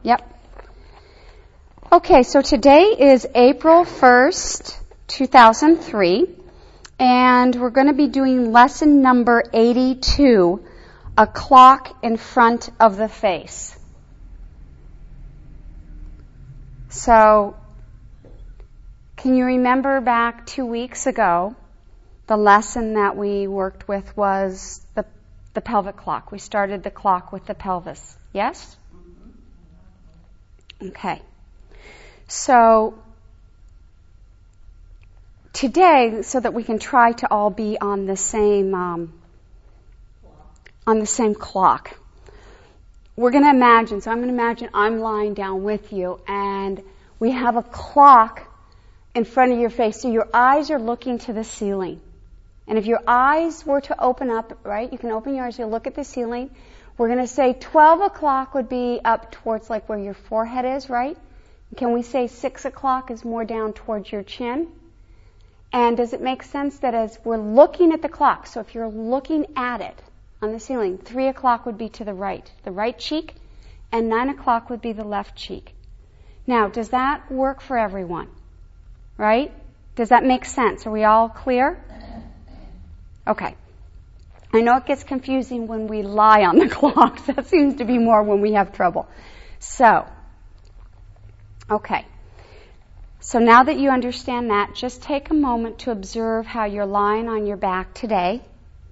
Yep. Okay, so today is April 1st, 2003, and we're going to be doing lesson number 82, A Clock in Front of the Face. So, can you remember back 2 weeks ago, the lesson that we worked with was the pelvic clock. We started the clock with the pelvis. Yes? Okay. So, today, so that we can try to all be on the same clock, we're going to imagine, so I'm going to imagine I'm lying down with you, and we have a clock in front of your face, so your eyes are looking to the ceiling. And if your eyes were to open up, right, you can open your eyes, you'll look at the ceiling. We're going to say 12 o'clock would be up towards like where your forehead is, right? Can we say 6 o'clock is more down towards your chin? And does it make sense that as we're looking at the clock, so if you're looking at it on the ceiling, 3 o'clock would be to the right cheek, and 9 o'clock would be the left cheek. Now, does that work for everyone? Right? Does that make sense? Are we all clear? Okay. I know it gets confusing when we lie on the clocks. That seems to be more when we have trouble. So, okay. So now that you understand that, just take a moment to observe how you're lying on your back today.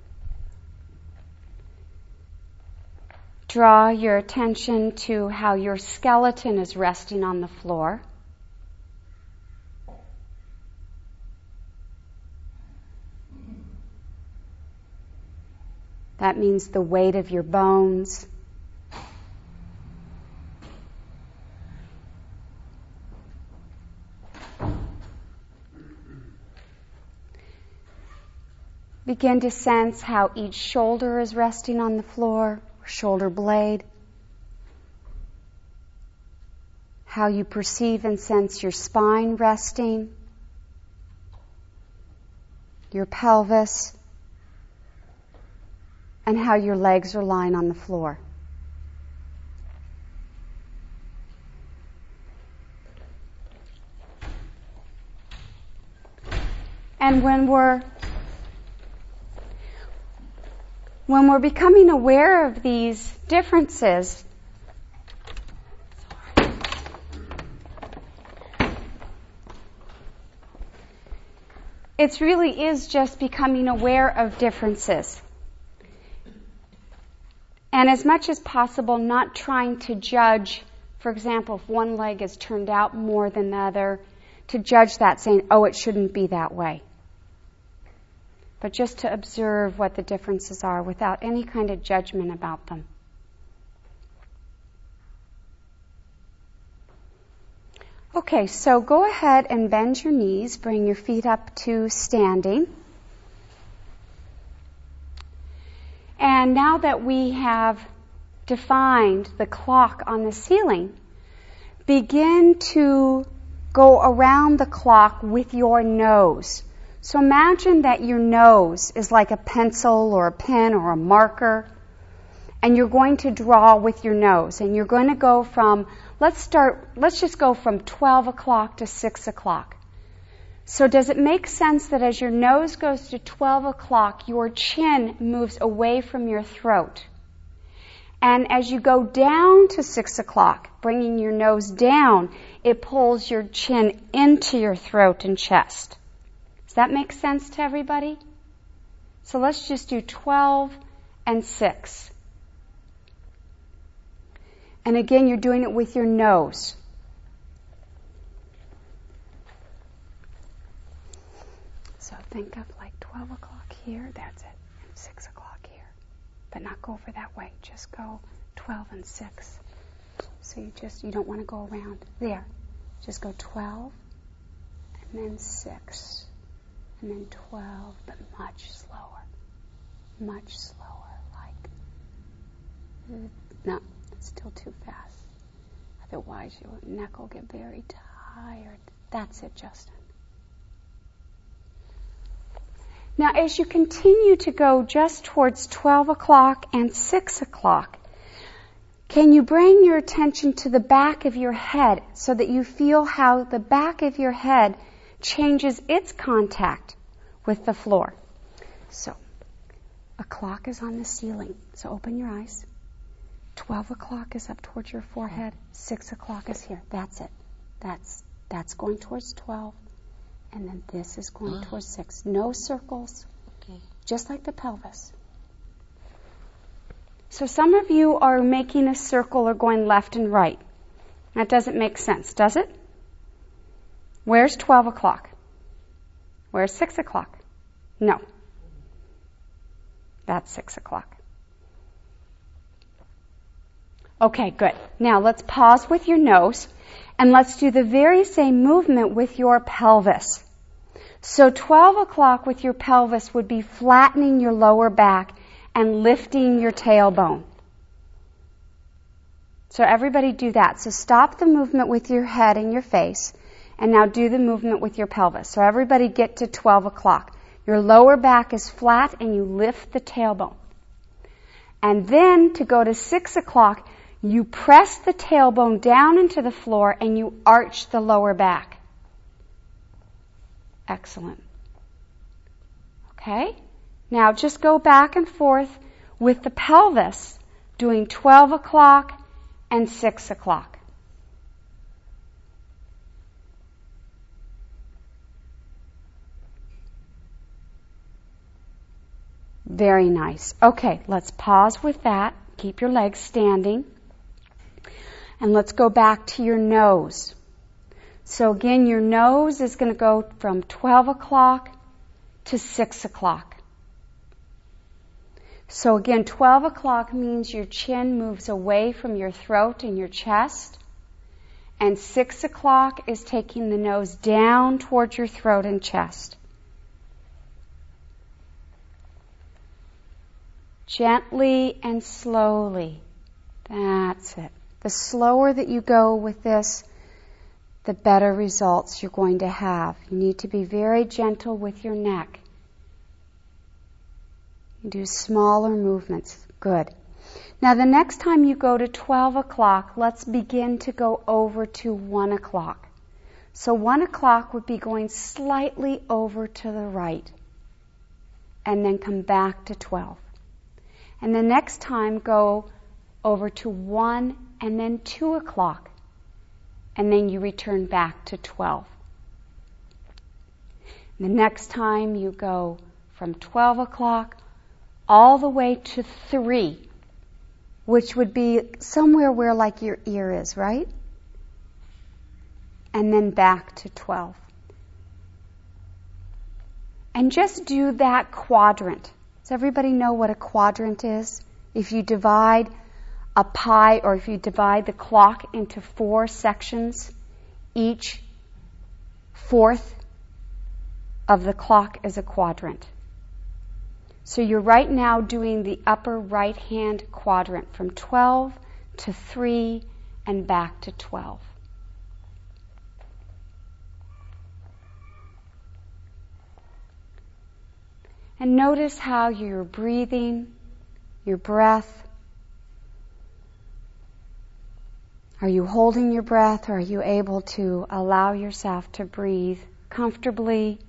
Draw your attention to how your skeleton is resting on the floor. That means the weight of your bones. Begin to sense how each shoulder is resting on the floor, shoulder blade. How you perceive and sense your spine resting, your pelvis, and how your legs are lying on the floor. And when we're becoming aware of these differences, it really is just becoming aware of differences. And as much as possible, not trying to judge, for example, if one leg is turned out more than the other, to judge that saying, oh, it shouldn't be that way. But just to observe what the differences are without any kind of judgment about them. Okay, so go ahead and bend your knees, bring your feet up to standing. And now that we have defined the clock on the ceiling, begin to go around the clock with your nose. So imagine that your nose is like a pencil or a pen or a marker, and you're going to draw with your nose. And you're going to go from, let's just go from 12 o'clock to 6 o'clock. So does it make sense that as your nose goes to 12 o'clock, your chin moves away from your throat? And as you go down to 6 o'clock, bringing your nose down, it pulls your chin into your throat and chest. Does that make sense to everybody? So let's just do 12 and 6. And again, you're doing it with your nose. So think of like 12 o'clock here, that's it, and 6 o'clock here. But not go over that way, just go 12 and 6. So you don't want to go around. There, just go 12, and then 6, and then 12, but much slower, like, no, it's still too fast. Otherwise your neck will get very tired. That's it, Justin. Now, as you continue to go just towards 12 o'clock and 6 o'clock, Can you bring your attention to the back of your head so that you feel how the back of your head changes its contact with the floor? So, a clock is on the ceiling. So open your eyes. 12 o'clock is up towards your forehead. 6 o'clock is here. That's it. That's going towards 12. And then this is going towards 6. No circles. Okay. Just like the pelvis. So some of you are making a circle or going left and right. That doesn't make sense, does it? Where's 12 o'clock? Where's 6 o'clock? No. That's 6 o'clock. Okay, good. Now let's pause with your nose and let's do the very same movement with your pelvis. So 12 o'clock with your pelvis would be flattening your lower back and lifting your tailbone. So everybody do that. So stop the movement with your head and your face and now do the movement with your pelvis. So everybody get to 12 o'clock. Your lower back is flat and you lift the tailbone. And then to go to 6 o'clock, you press the tailbone down into the floor and you arch the lower back. Excellent. Okay? Now just go back and forth with the pelvis, doing 12 o'clock and 6 o'clock. Very nice. Okay, let's pause with that. Keep your legs standing. And let's go back to your nose. So again, your nose is going to go from 12 o'clock to 6 o'clock. So again, 12 o'clock means your chin moves away from your throat and your chest. And 6 o'clock is taking the nose down towards your throat and chest. Gently and slowly. That's it. The slower that you go with this, the better results you're going to have. You need to be very gentle with your neck. You do smaller movements. Good. Now the next time you go to 12 o'clock, let's begin to go over to 1 o'clock. So 1 o'clock would be going slightly over to the right. And then come back to 12. And the next time go over to 1 and then 2 o'clock. And then you return back to 12. And the next time you go from 12 o'clock all the way to 3, which would be somewhere where like your ear is, right? And then back to 12. And just do that quadrant. Does everybody know what a quadrant is? If you divide a pie, or if you divide the clock into 4 sections, each fourth of the clock is a quadrant. So you're right now doing the upper right-hand quadrant from 12 to 3 and back to 12. And notice how you're breathing, your breath. Are you holding your breath, or are you able to allow yourself to breathe comfortably?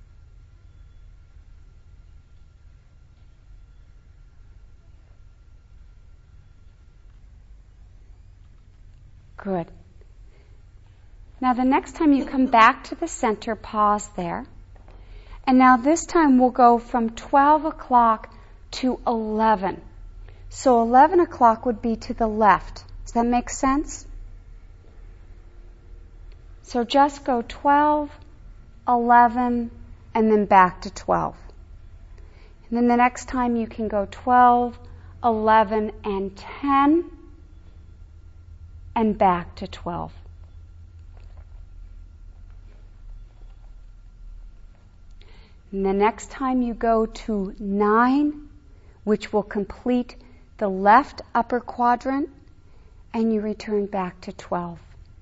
Good. Now the next time you come back to the center, pause there. And now this time we'll go from 12 o'clock to 11. So 11 o'clock would be to the left. Does that make sense? So just go 12, 11, and then back to 12. And then the next time you can go 12, 11, and 10, and back to 12. And the next time you go to 9, which will complete the left upper quadrant, and you return back to 12.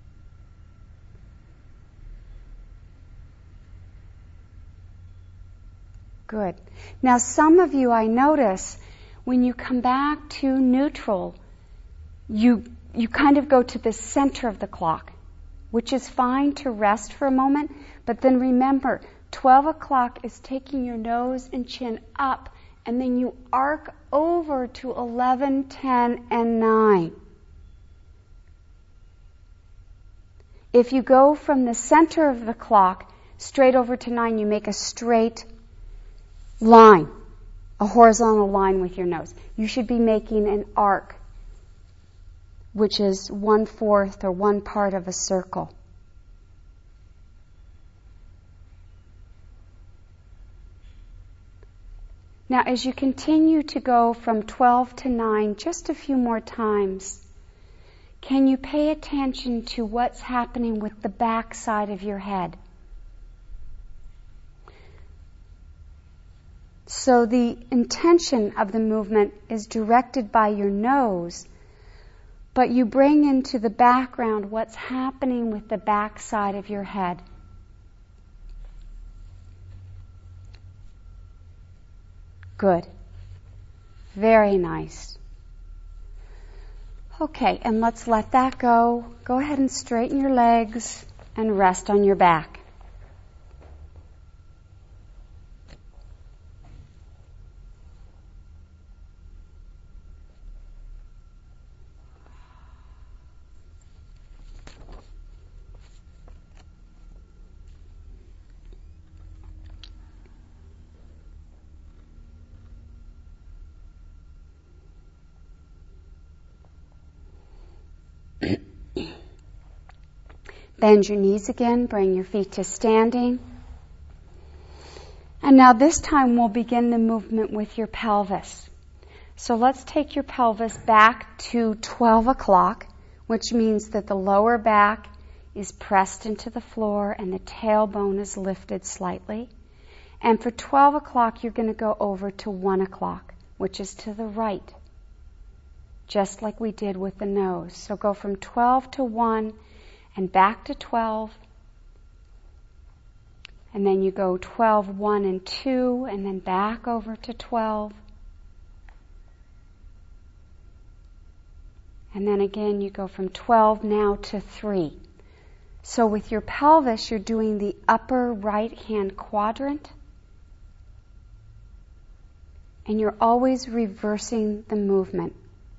Good. Now some of you, I notice, when you come back to neutral, you kind of go to the center of the clock, which is fine to rest for a moment, but then remember, 12 o'clock is taking your nose and chin up, and then you arc over to 11, 10, and 9. If you go from the center of the clock straight over to 9, you make a straight line, a horizontal line with your nose. You should be making an arc, which is 1/4 or 1 part of a circle. Now, as you continue to go from 12 to 9, just a few more times, can you pay attention to what's happening with the back side of your head? So the intention of the movement is directed by your nose, but you bring into the background what's happening with the back side of your head. Good. Very nice. Okay, and let's let that go. Go ahead and straighten your legs and rest on your back. Bend your knees again, bring your feet to standing. And now this time we'll begin the movement with your pelvis. So let's take your pelvis back to 12 o'clock, which means that the lower back is pressed into the floor and the tailbone is lifted slightly. And for 12 o'clock you're going to go over to 1 o'clock, which is to the right, just like we did with the nose. So go from 12 to 1 and back to 12, and then you go 12, 1, and 2, and then back over to 12. And then again you go from 12 now to 3. So with your pelvis you're doing the upper right hand quadrant, and you're always reversing the movement.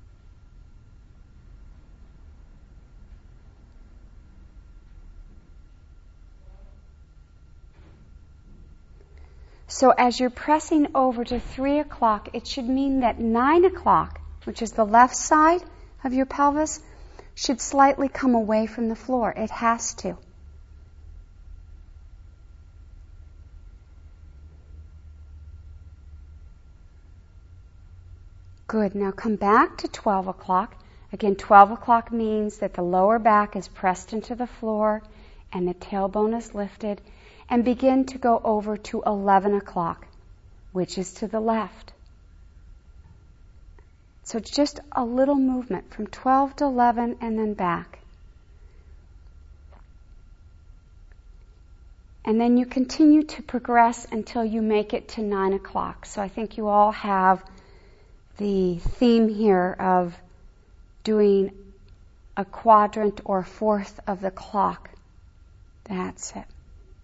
So as you're pressing over to 3 o'clock, it should mean that 9 o'clock, which is the left side of your pelvis, should slightly come away from the floor. It has to. Good. Now come back to 12 o'clock. Again, 12 o'clock means that the lower back is pressed into the floor and the tailbone is lifted. And begin to go over to 11 o'clock, which is to the left. So it's just a little movement from 12 to 11 and then back. And then you continue to progress until you make it to 9 o'clock. So I think you all have the theme here of doing a quadrant or 1/4 of the clock. That's it.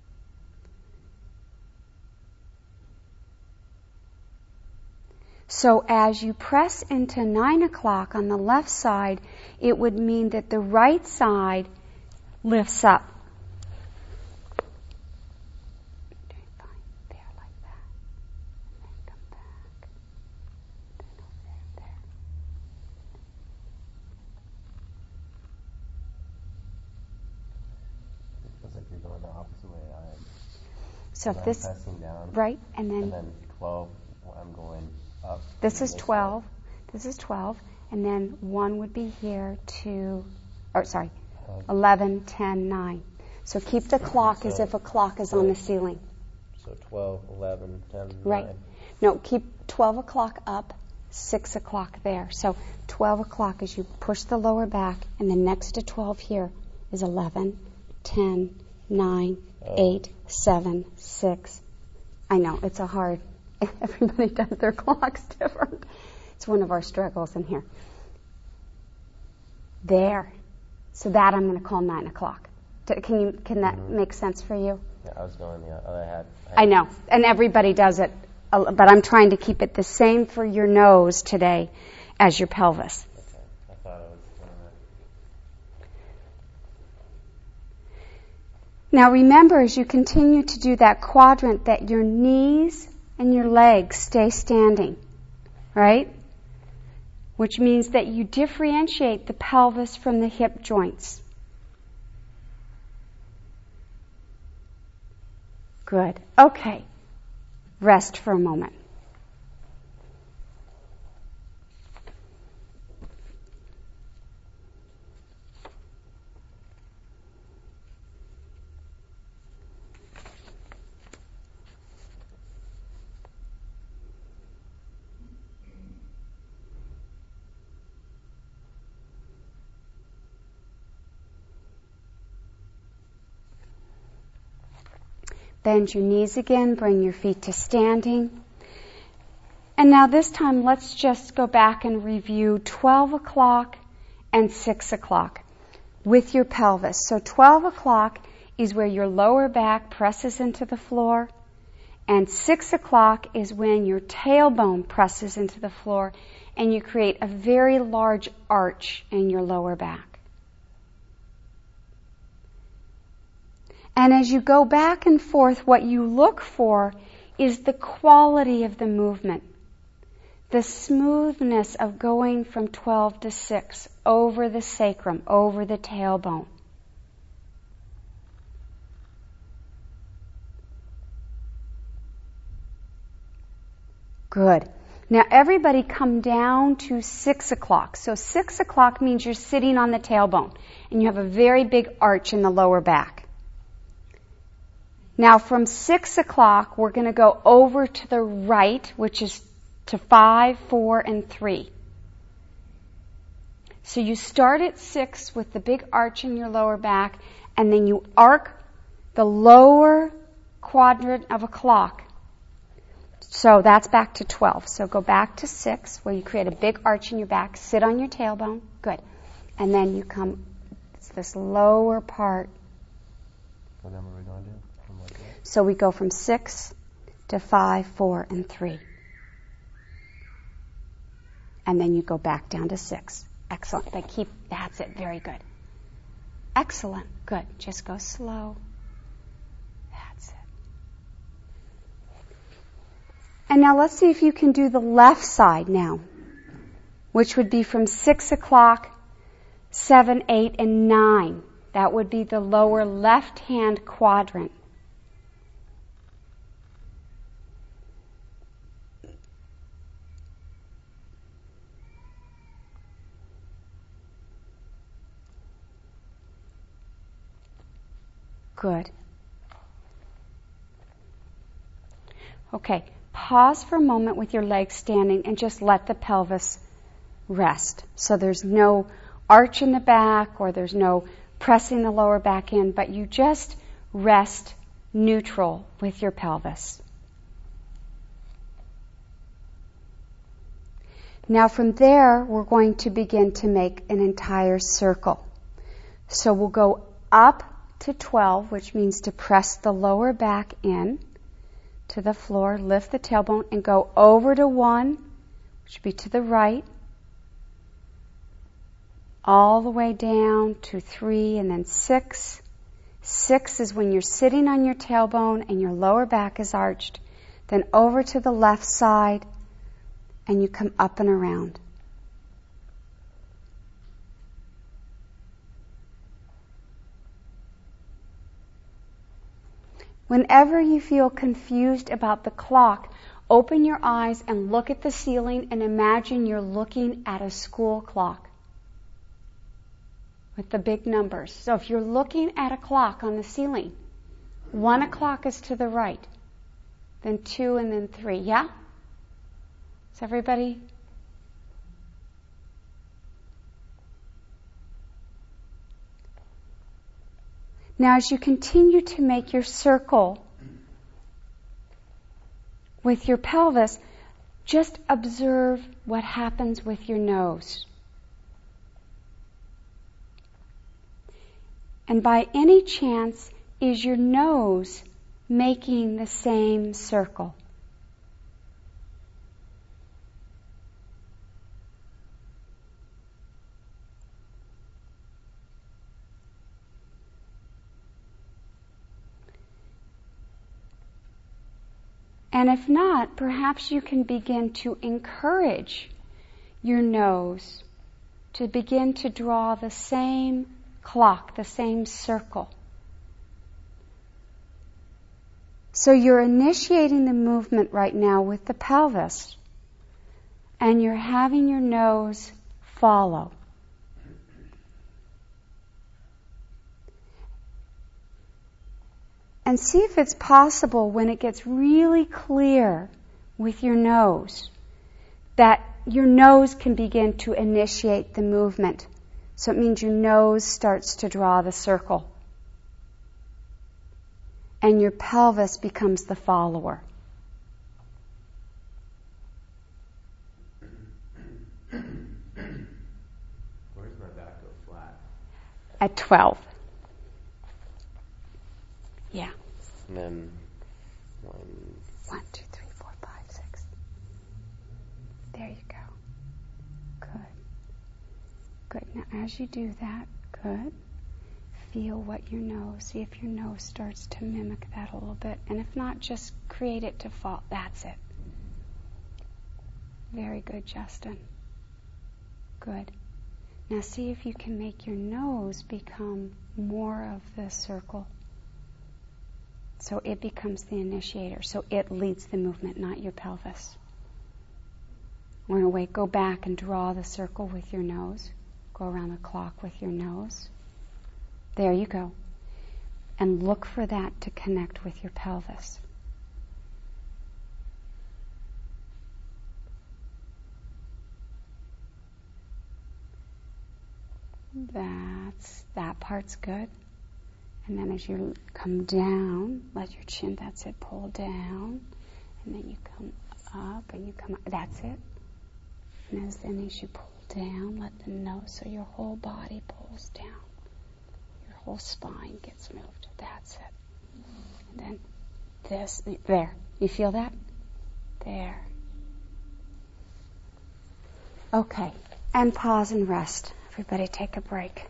So as you press into 9 o'clock on the left side, it would mean that the right side lifts up. There, like that. And then come back. Then over there. It feels like you're going the opposite way I am. So if this, pressing down, right, and then 12, I'm going up. This is 12. This is 12. And then 1 would be here, 11, 10, 9. So keep the clock as if a clock is on the ceiling. So 12, 11, 10, 9. Right. No, keep 12 o'clock up, 6 o'clock there. So 12 o'clock as you push the lower back, and then next to 12 here is 11, 10, 9, 8, 7, 6. I know, it's a hard... Everybody does their clocks different. It's one of our struggles in here. There. So that I'm going to call 9 o'clock. Can that make sense for you? Yeah, I was going the other hat. I know. And everybody does it. But I'm trying to keep it the same for your nose today as your pelvis. Okay. I thought I was doing that. Now remember, as you continue to do that quadrant, that your knees and your legs stay standing, right? Which means that you differentiate the pelvis from the hip joints. Good. Okay. Rest for a moment. Bend your knees again, bring your feet to standing. And now this time, let's just go back and review 12 o'clock and 6 o'clock with your pelvis. So 12 o'clock is where your lower back presses into the floor, and 6 o'clock is when your tailbone presses into the floor, and you create a very large arch in your lower back. And as you go back and forth, what you look for is the quality of the movement, the smoothness of going from 12 to 6 over the sacrum, over the tailbone. Good. Now everybody come down to 6 o'clock. So 6 o'clock means you're sitting on the tailbone and you have a very big arch in the lower back. Now from 6 o'clock, we're going to go over to the right, which is to 5, 4, and 3. So you start at 6 with the big arch in your lower back, and then you arc the lower quadrant of a clock. So that's back to 12. So go back to 6, where you create a big arch in your back, sit on your tailbone. Good. And then you come, it's this lower part. What number are we going to do? So we go from 6 to 5, 4, and 3. And then you go back down to 6. Excellent. But that's it. Very good. Excellent. Good. Just go slow. That's it. And now let's see if you can do the left side now, which would be from 6 o'clock, 7, 8, and 9. That would be the lower left-hand quadrant. Good. Okay, pause for a moment with your legs standing and just let the pelvis rest. So there's no arch in the back or there's no pressing the lower back in, but you just rest neutral with your pelvis. Now from there, we're going to begin to make an entire circle. So we'll go up to 12, which means to press the lower back in to the floor, lift the tailbone, and go over to 1, which would be to the right, all the way down to 3, and then 6. 6 is when you're sitting on your tailbone and your lower back is arched. Then over to the left side, and you come up and around. Whenever you feel confused about the clock, open your eyes and look at the ceiling and imagine you're looking at a school clock with the big numbers. So if you're looking at a clock on the ceiling, 1 o'clock is to the right, then 2, and then 3. Yeah? Is everybody? Now, as you continue to make your circle with your pelvis, just observe what happens with your nose. And by any chance, is your nose making the same circle? And if not, perhaps you can begin to encourage your nose to begin to draw the same clock, the same circle. So you're initiating the movement right now with the pelvis, and you're having your nose follow. And see if it's possible, when it gets really clear with your nose, that your nose can begin to initiate the movement. So it means your nose starts to draw the circle. And your pelvis becomes the follower. Where does my back go flat? At 12. Yeah. And then 1, 2, 3, 4, 5, 6. There you go. Good. Good. Now as you do that, good. Feel what your nose, see if your nose starts to mimic that a little bit. And if not, just create it to fall. That's it. Very good, Justin. Good. Now see if you can make your nose become more of the circle. So it becomes the initiator. So it leads the movement, not your pelvis. We're going to wait. Go back and draw the circle with your nose. Go around the clock with your nose. There you go. And look for that to connect with your pelvis. That part's good. And then as you come down, let your chin, that's it, pull down. And then you come up and you come up. That's it. And as you pull down, let the nose, so your whole body pulls down. Your whole spine gets moved. That's it. And then this, there. You feel that? There. Okay. And pause and rest. Everybody take a break.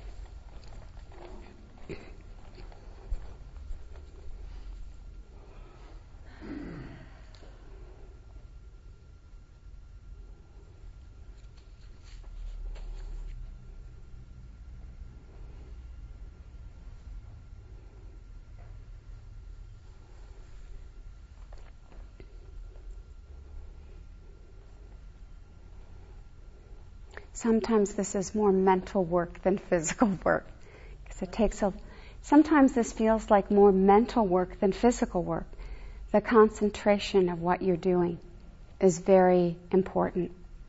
Sometimes this is more mental work than physical work. Because it takes sometimes this feels like more mental work than physical work. The concentration of what you're doing is very important.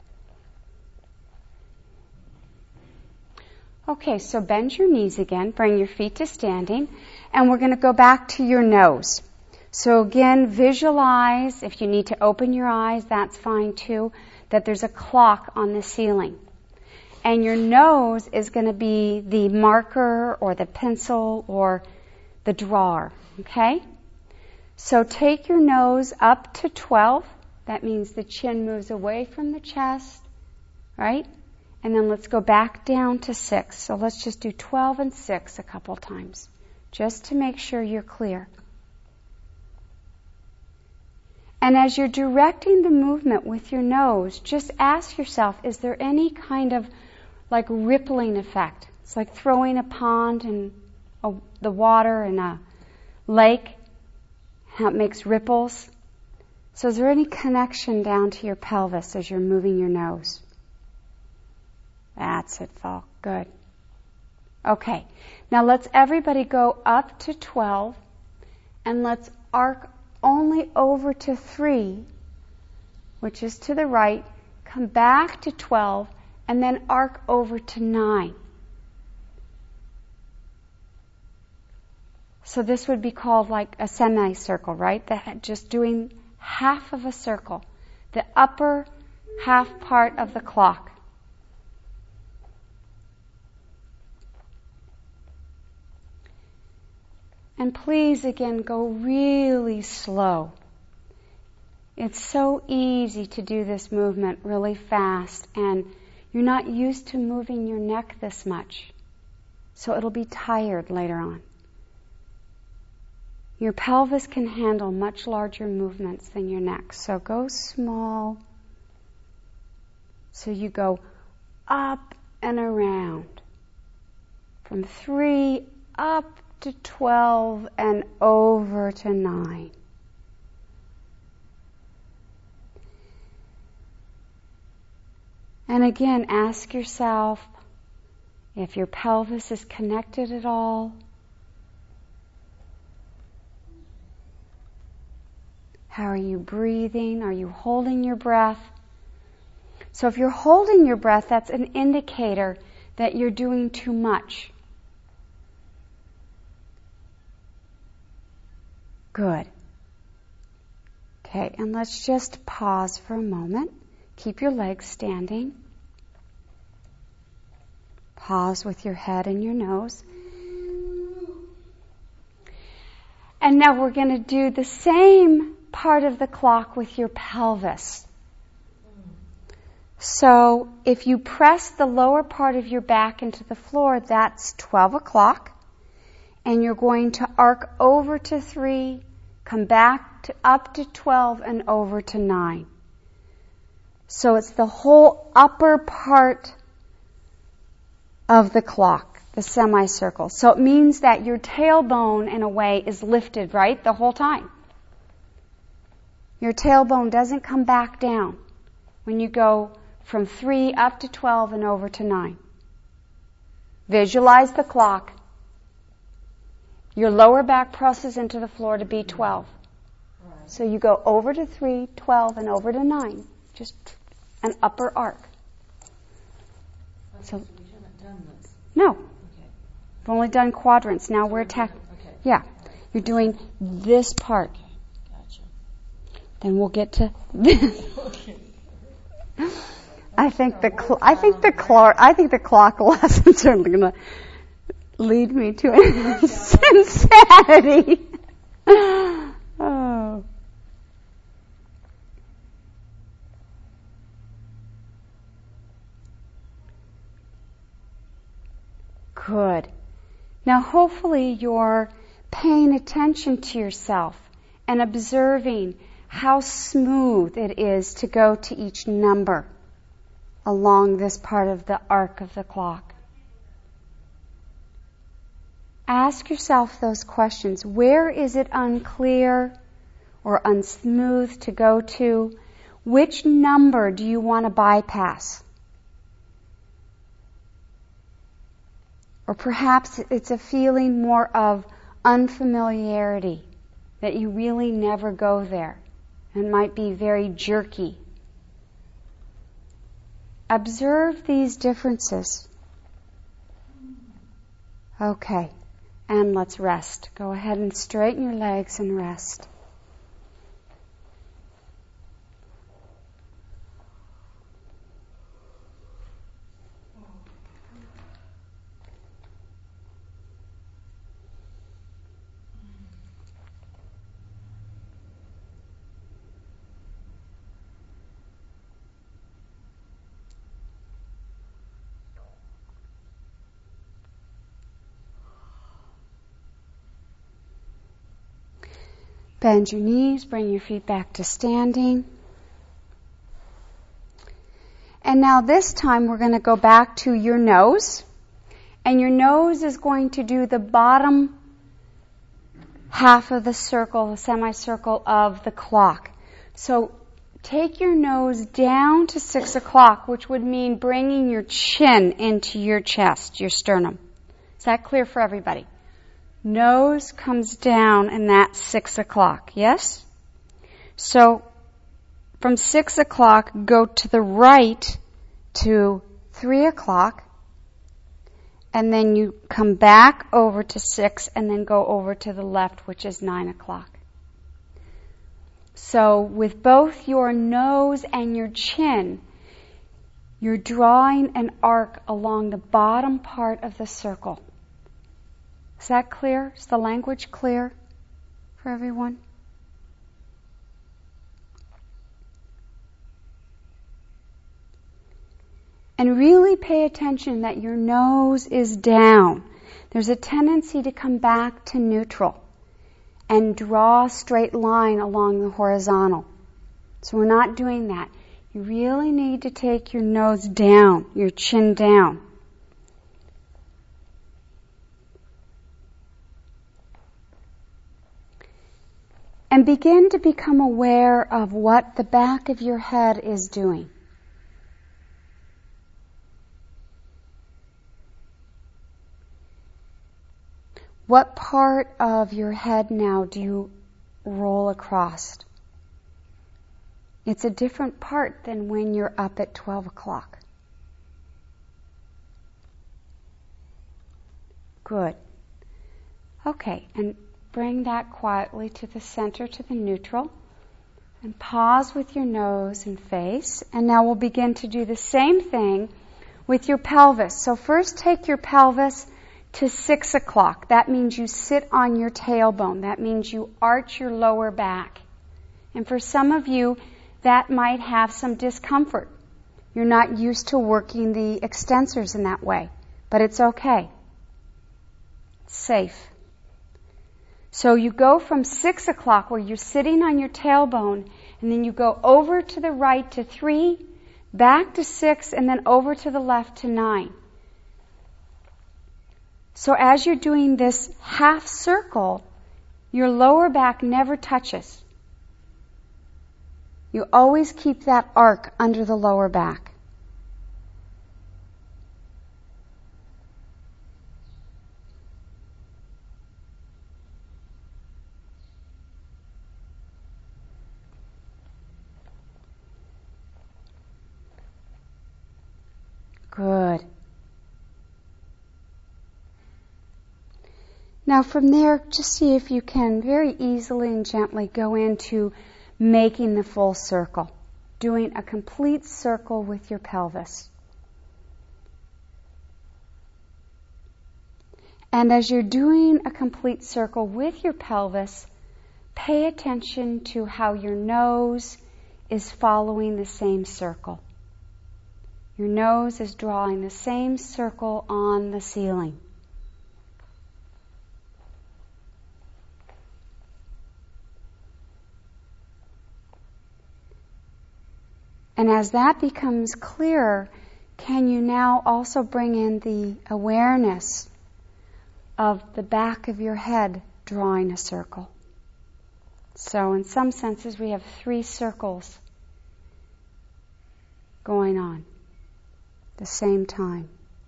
Okay, so bend your knees again, bring your feet to standing, and we're going to go back to your nose. So again, visualize, if you need to open your eyes, that's fine too, that there's a clock on the ceiling. And your nose is going to be the marker or the pencil or the drawer, okay? So take your nose up to 12. That means the chin moves away from the chest, right? And then let's go back down to 6. So let's just do 12 and 6 a couple times, just to make sure you're clear. And as you're directing the movement with your nose, just ask yourself, is there any kind of like rippling effect? It's like throwing a pond in the water in a lake, how it makes ripples. So is there any connection down to your pelvis as you're moving your nose? That's it, Falk. Good. Okay. Now let's everybody go up to 12 and let's arc only over to 3, which is to the right, come back to 12, and then arc over to 9. So this would be called like a semicircle, right? Just doing half of a circle, the upper half part of the clock. And please, again, go really slow. It's so easy to do this movement really fast, and you're not used to moving your neck this much. So it'll be tired later on. Your pelvis can handle much larger movements than your neck. So go small. So you go up and around. From 3 up to 12 and over to 9. And again, ask yourself if your pelvis is connected at all. How are you breathing? Are you holding your breath? So if you're holding your breath, that's an indicator that you're doing too much. Good. Okay, and let's just pause for a moment. Keep your legs standing. Pause with your head and your nose. And now we're going to do the same part of the clock with your pelvis. So if you press the lower part of your back into the floor, that's 12 o'clock. And you're going to arc over to 3, come back to up to 12 and over to 9. So it's the whole upper part of the clock, the semicircle. So it means that your tailbone, in a way, is lifted, right, the whole time. Your tailbone doesn't come back down when you go from 3 up to 12 and over to 9. Visualize the clock. Your lower back presses into the floor to be 12. Right. So you go over to 3, 12, and over to 9. Just an upper arc. Okay, so we haven't done this. No. Okay. We've only done quadrants. Now we're attacking. Okay. Yeah. You're doing this part. Okay. Gotcha. Then we'll get to this. Okay. I think the clock lessons are going to lead me to insanity. Oh. Good. Now hopefully you're paying attention to yourself and observing how smooth it is to go to each number along this part of the arc of the clock. Ask yourself those questions. Where is it unclear or unsmooth to go to? Which number do you want to bypass? Or perhaps it's a feeling more of unfamiliarity, that you really never go there. It might be very jerky. Observe these differences. Okay, and let's rest. Go ahead and straighten your legs and rest. Bend your knees, bring your feet back to standing. And now this time we're going to go back to your nose. And your nose is going to do the bottom half of the circle, the semicircle of the clock. So take your nose down to 6 o'clock, which would mean bringing your chin into your chest, your sternum. Is that clear for everybody? Nose comes down and that's 6 o'clock, yes? So from 6 o'clock, go to the right to 3 o'clock, and then you come back over to 6 and then go over to the left, which is 9 o'clock. So with both your nose and your chin, you're drawing an arc along the bottom part of the circle. Is that clear? Is the language clear for everyone? And really pay attention that your nose is down. There's a tendency to come back to neutral and draw a straight line along the horizontal. So we're not doing that. You really need to take your nose down, your chin down. And begin to become aware of what the back of your head is doing. What part of your head now do you roll across? It's a different part than when you're up at 12 o'clock. Good. Okay, and bring that quietly to the center, to the neutral. And pause with your nose and face. And now we'll begin to do the same thing with your pelvis. So first take your pelvis to 6 o'clock. That means you sit on your tailbone. That means you arch your lower back. And for some of you, that might have some discomfort. You're not used to working the extensors in that way. But it's okay. It's safe. So you go from 6 o'clock where you're sitting on your tailbone, and then you go over to the right to 3, back to 6, and then over to the left to 9. So as you're doing this half circle, your lower back never touches. You always keep that arc under the lower back. Good. Now from there, just see if you can very easily and gently go into making the full circle, doing a complete circle with your pelvis. And as you're doing a complete circle with your pelvis, pay attention to how your nose is following the same circle. Your nose is drawing the same circle on the ceiling. And as that becomes clearer, can you now also bring in the awareness of the back of your head drawing a circle? So in some senses we have 3 circles going on at the same time.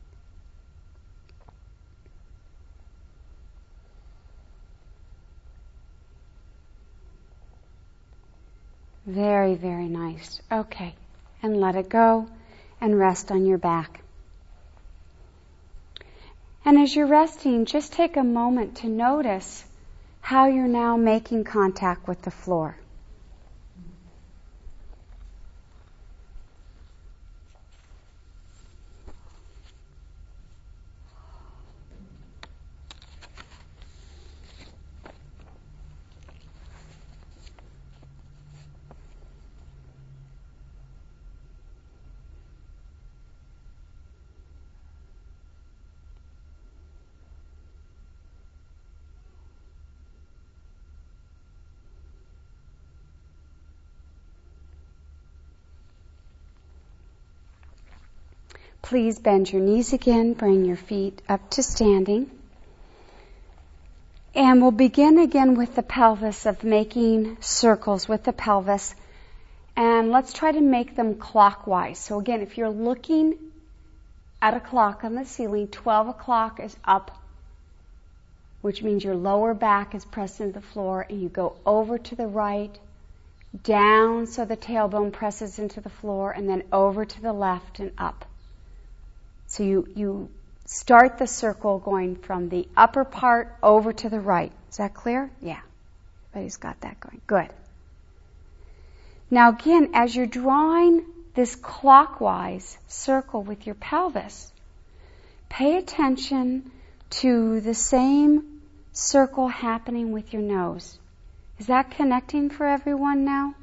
Very, very nice. Okay. And let it go and rest on your back. And as you're resting, just take a moment to notice how you're now making contact with the floor. Please bend your knees again, bring your feet up to standing. And we'll begin again with the pelvis, of making circles with the pelvis. And let's try to make them clockwise. So again, if you're looking at a clock on the ceiling, 12 o'clock is up, which means your lower back is pressed into the floor, and you go over to the right, down so the tailbone presses into the floor, and then over to the left and up. So you start the circle going from the upper part over to the right. Is that clear? Yeah. Everybody's got that going. Good. Now again, as you're drawing this clockwise circle with your pelvis, pay attention to the same circle happening with your nose. Is that connecting for everyone now?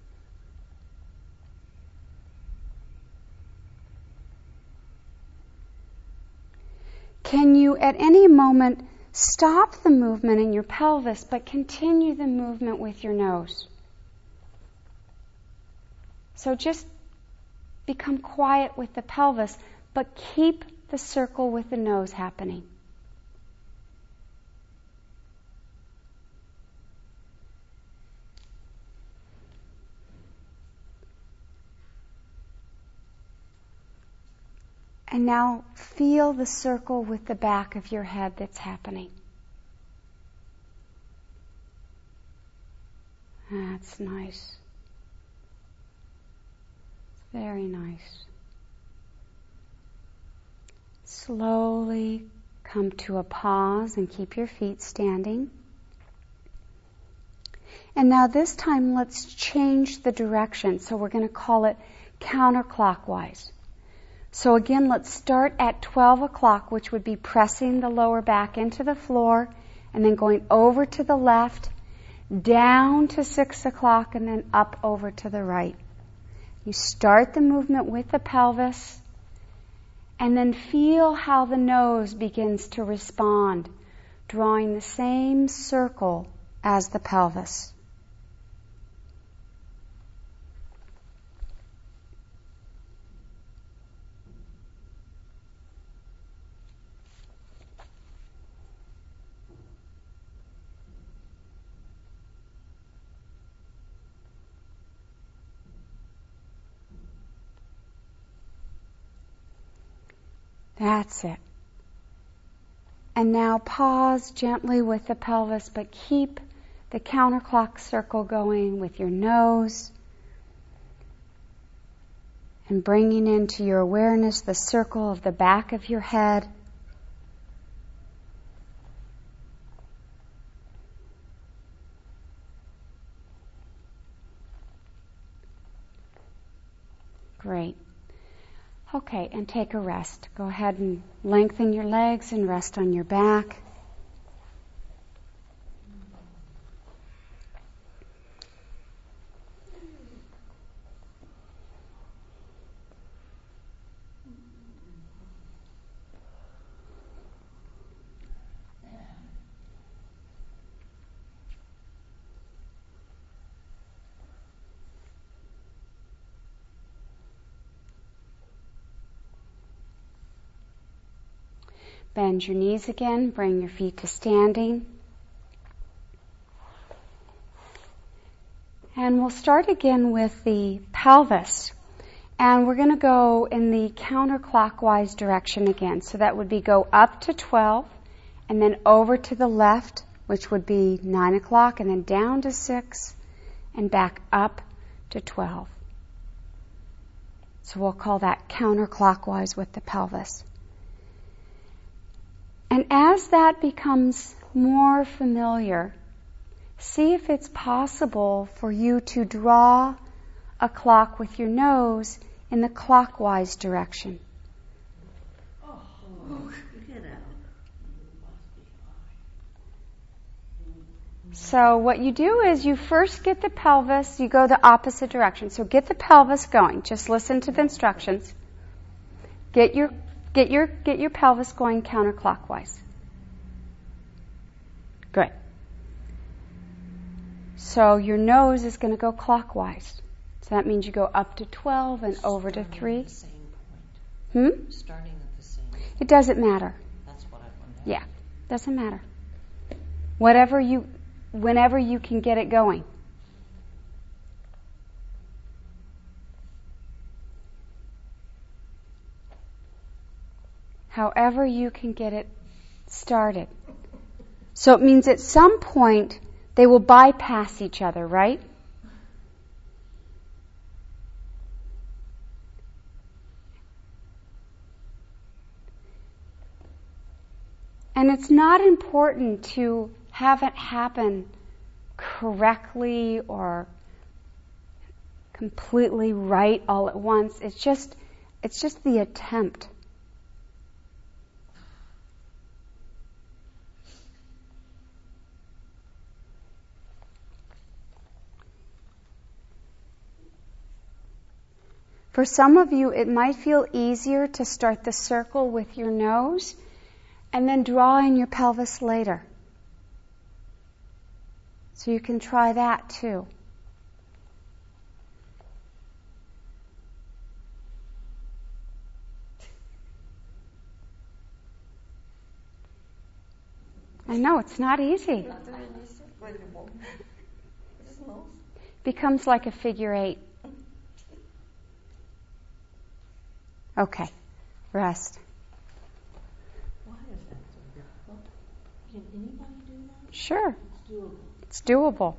Can you at any moment stop the movement in your pelvis but continue the movement with your nose? So just become quiet with the pelvis, but keep the circle with the nose happening. And now feel the circle with the back of your head that's happening. That's nice. Very nice. Slowly come to a pause and keep your feet standing. And now this time let's change the direction. So we're going to call it counterclockwise. So again, let's start at 12 o'clock, which would be pressing the lower back into the floor, and then going over to the left, down to 6 o'clock, and then up over to the right. You start the movement with the pelvis, and then feel how the nose begins to respond, drawing the same circle as the pelvis. That's it. And now pause gently with the pelvis, but keep the counterclock circle going with your nose. And bringing into your awareness the circle of the back of your head. Great. Okay, and take a rest. Go ahead and lengthen your legs and rest on your back. Bend your knees again, bring your feet to standing. And we'll start again with the pelvis. And we're going to go in the counterclockwise direction again. So that would be go up to 12, and then over to the left, which would be 9 o'clock, and then down to 6, and back up to 12. So we'll call that counterclockwise with the pelvis. And as that becomes more familiar, see if it's possible for you to draw a clock with your nose in the clockwise direction. So what you do is you first get the pelvis, you go the opposite direction. So get the pelvis going. Just listen to the instructions. Get your pelvis going counterclockwise. Good. So your nose is going to go clockwise. So that means you go up to 12 and over to 3. At the same point. Hmm? Starting at the same point. It doesn't matter. That's what I wondered. Yeah, doesn't matter. Whenever you can get it going. However you can get it started. So it means at some point they will bypass each other, right? And it's not important to have it happen correctly or completely right all at once. It's just the attempt. For some of you, it might feel easier to start the circle with your nose and then draw in your pelvis later. So you can try that too. I know, it's not easy. Becomes like a figure 8. Okay, rest. Why is that so difficult? Can anybody do that? Sure, It's doable. it's doable.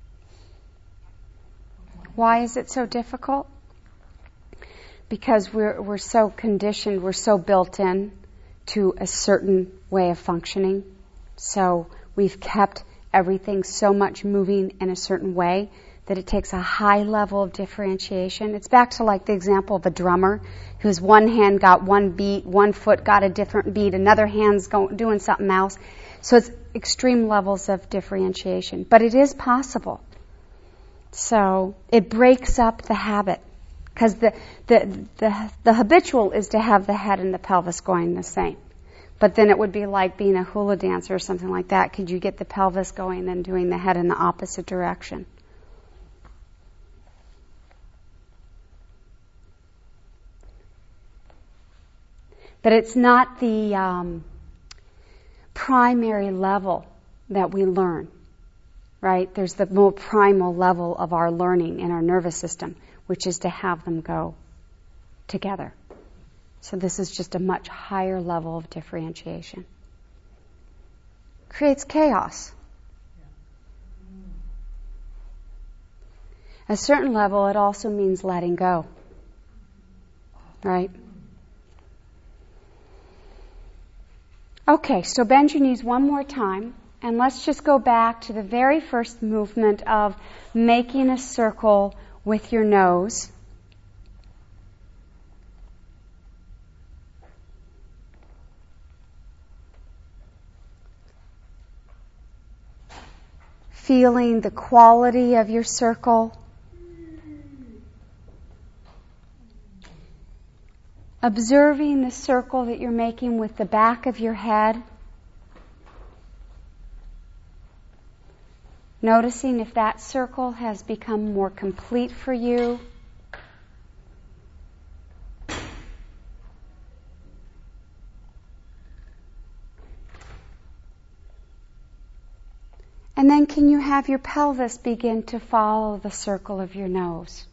Why is it so difficult? Because we're so conditioned, we're so built in to a certain way of functioning. So we've kept everything so much moving in a certain way that it takes a high level of differentiation. It's back to like the example of a drummer whose one hand got one beat, one foot got a different beat, another hand's doing something else. So it's extreme levels of differentiation. But it is possible. So it breaks up the habit. Because the habitual is to have the head and the pelvis going the same. But then it would be like being a hula dancer or something like that. Could you get the pelvis going and then doing the head in the opposite direction? But it's not the primary level that we learn, right? There's the more primal level of our learning in our nervous system, which is to have them go together. So this is just a much higher level of differentiation. Creates chaos. At a certain level, it also means letting go, right? Okay, so bend your knees one more time, and let's just go back to the very first movement of making a circle with your nose. Feeling the quality of your circle. Observing the circle that you're making with the back of your head. Noticing if that circle has become more complete for you. And then can you have your pelvis begin to follow the circle of your nose?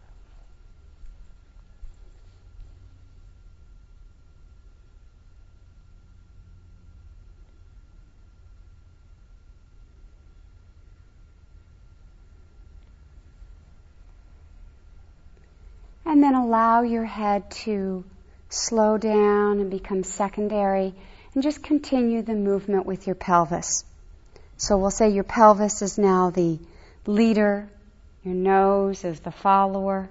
And then allow your head to slow down and become secondary, and just continue the movement with your pelvis. So we'll say your pelvis is now the leader, your nose is the follower.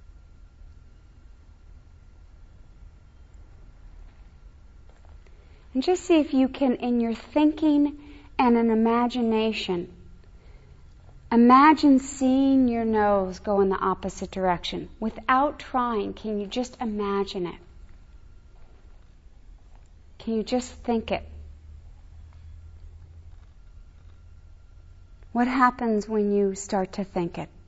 And just see if you can, in your thinking and an imagination, imagine seeing your nose go in the opposite direction. Without trying, can you just imagine it? Can you just think it? What happens when you start to think it?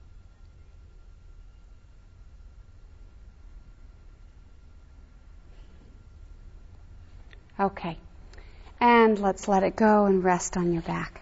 Okay. And let's let it go and rest on your back.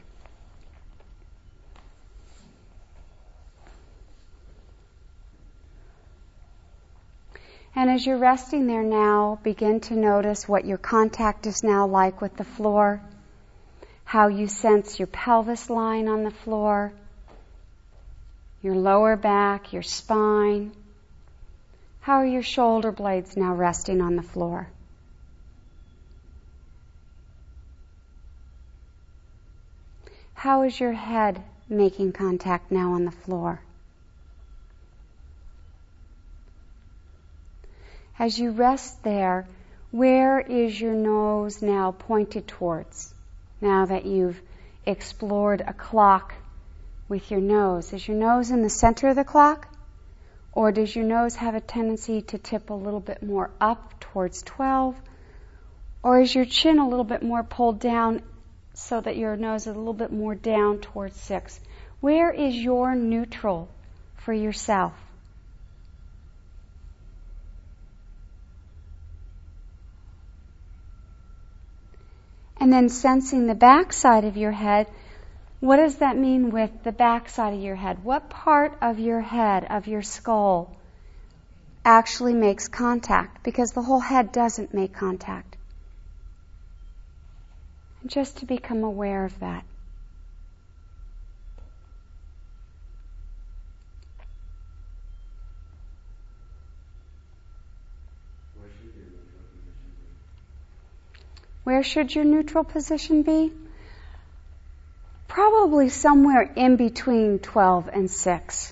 And as you're resting there now, begin to notice what your contact is now like with the floor, how you sense your pelvis line on the floor, your lower back, your spine. How are your shoulder blades now resting on the floor? How is your head making contact now on the floor? As you rest there, where is your nose now pointed towards? Now that you've explored a clock with your nose. Is your nose in the center of the clock? Or does your nose have a tendency to tip a little bit more up towards 12? Or is your chin a little bit more pulled down so that your nose is a little bit more down towards 6? Where is your neutral for yourself? And then sensing the back side of your head, what does that mean with the back side of your head? What part of your head, of your skull, actually makes contact? Because the whole head doesn't make contact. And just to become aware of that. Where should your neutral position be? Probably somewhere in between 12 and 6.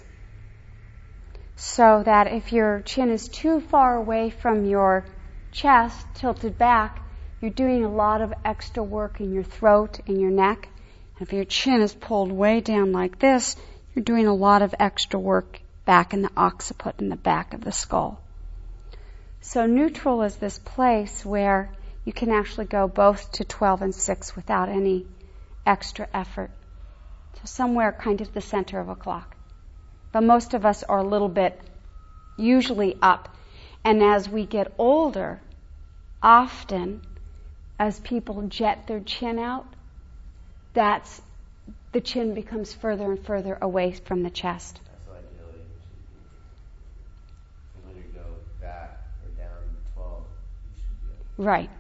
So that if your chin is too far away from your chest, tilted back, you're doing a lot of extra work in your throat and your neck. And if your chin is pulled way down like this, you're doing a lot of extra work back in the occiput in the back of the skull. So neutral is this place where you can actually go both to 12 and 6 without any extra effort. So somewhere kind of the center of a clock. But most of us are a little bit usually up. And as we get older, often as people jet their chin out, that's the chin becomes further and further away from the chest. That's what ideally it should be. When you go back or down 12, you should be up. Right.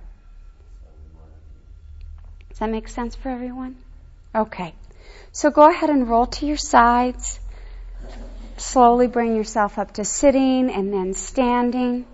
Does that make sense for everyone? Okay. So go ahead and roll to your sides. Slowly bring yourself up to sitting and then standing.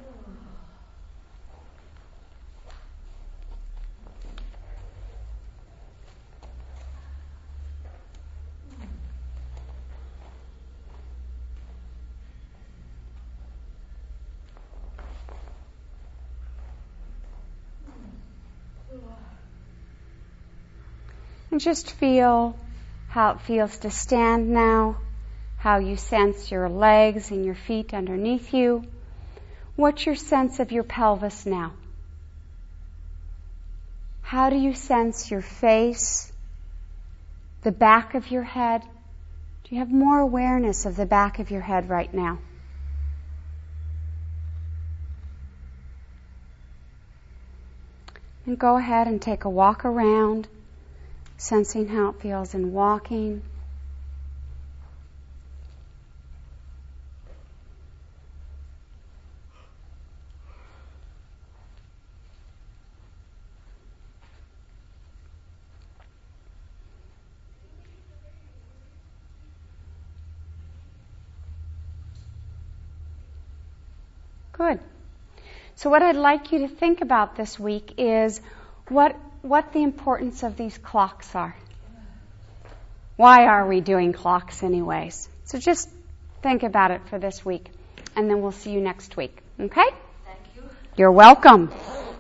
And just feel how it feels to stand now, how you sense your legs and your feet underneath you. What's your sense of your pelvis now? How do you sense your face, the back of your head? Do you have more awareness of the back of your head right now? And go ahead and take a walk around, sensing how it feels in walking. Good. So what I'd like you to think about this week is what the importance of these clocks are. Why are we doing clocks anyways? So just think about it for this week, and then we'll see you next week. Okay? Thank you. You're welcome.